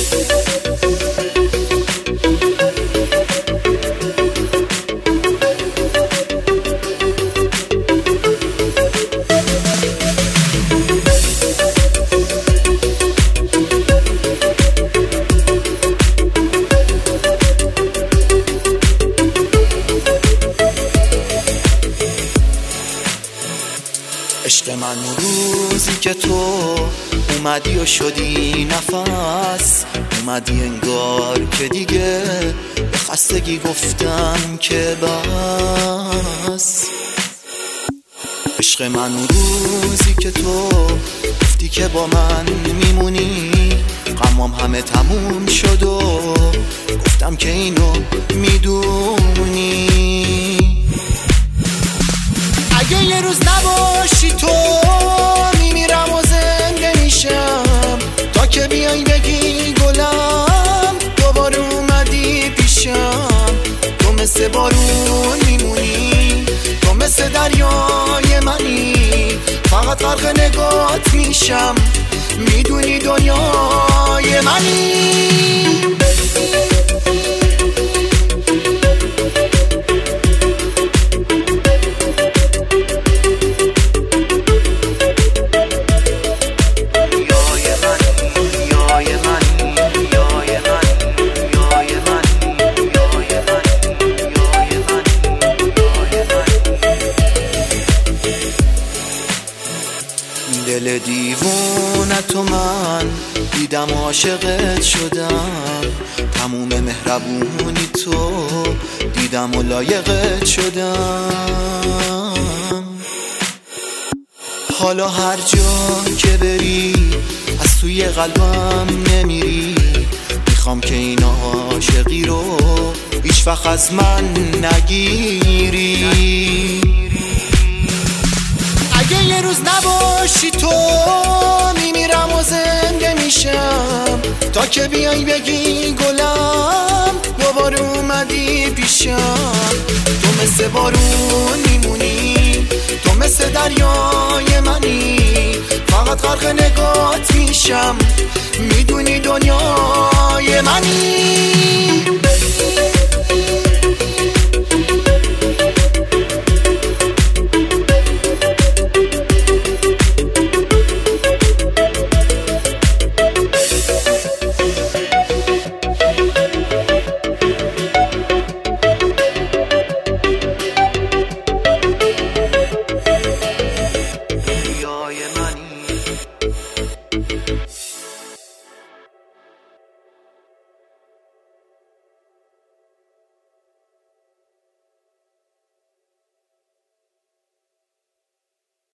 عشق من روزی که تو اومدی و شدی نفس، اومدی انگار که دیگه به خستگی گفتم که بس. عشق من روزی که تو گفتی که با من میمونی، غمام همه تموم شد و گفتم که اینو میدونی. اگه یه روز نباشی تو میمیرم و زنده میشم، تا که بیای بگی گلم دوباره اومدی پیشم. تو مثل بارون میمونی، تو مثل دریای منی، فقط غرق نگات میشم، میدونی دنیای منی. دل دیوونتو من دیدم عاشقت شدم، تموم مهربونی تو دیدم و لایقت شدم. حالا هر جا که بری از توی قلبم نمیری، میخوام که این عاشقی رو هیچ وقت از من نگیری. اگه یه روز نباشی تو میمیرم و زنده میشم، تا که بیای بگی گلم دوباره اومدی پیشم. تو مثل بارون میمونی، تو مثل دریای منی، فقط غرق نگات میشم، میدونی دنیای منی.